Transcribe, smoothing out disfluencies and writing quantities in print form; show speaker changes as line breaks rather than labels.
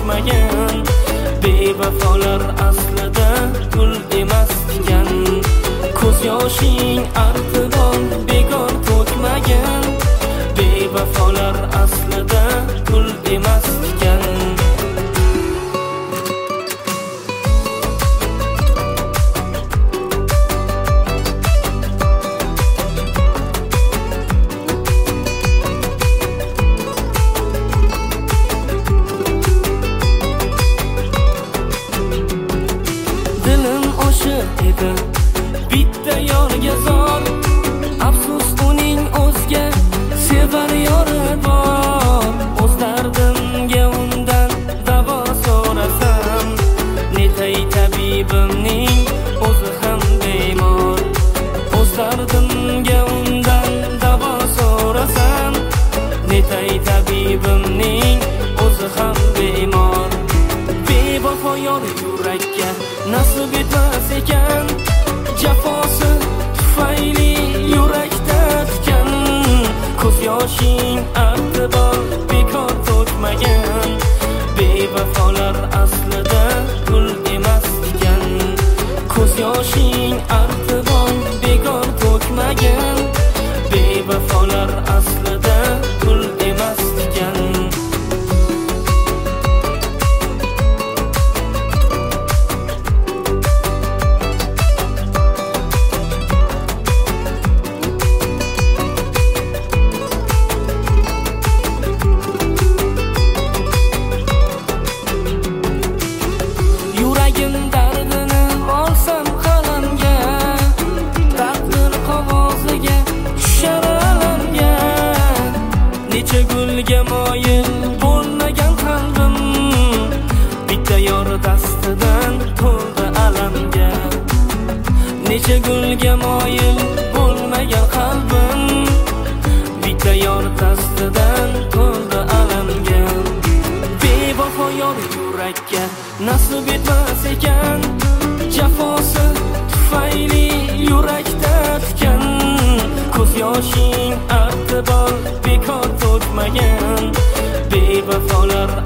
to'kmagan. Bevafolar aslida gul emas ekan. Ko'z yoshing artibon bekor to'kmagan. Bevafolar aslida gul emas ekan. Dilim oshiq edi bitta yorga zor. Afsus uning o'zga sevar yori bor. O'z dardimga undan davo so'rasam, netay tabibimning o'zi ham bemor. O'z dardimga undan davo so'rasam, netay tabibimning o'zi ham bemor. Bevafo yor yurakka nasib etmas ekan. Jafosi tufayli yurakda tikan. Ko'z yoshing artibon bekor to'kmagan. Bevafolar aslida gul emas ekan. Ko'z yoshing artibon bekor to'kmagan. Bevafolar aslida gul emas ekan. Yuragim dardini olsam qalamga, taqdir qog'oziga tushar alamga. Necha gulga moyil bo'lmagan qalbim, bitta yor dastidan to'ldi alamga. Necha gulga moyil bo'lmagan qalbim, bitta yor dastidan to'ldi alamga. Bevafo yor yurakka nasib etmas ekan. Jafosi tufayli yurakda tikan. Ko'z yoshing artibon bekor to'kmagan. Bevafolar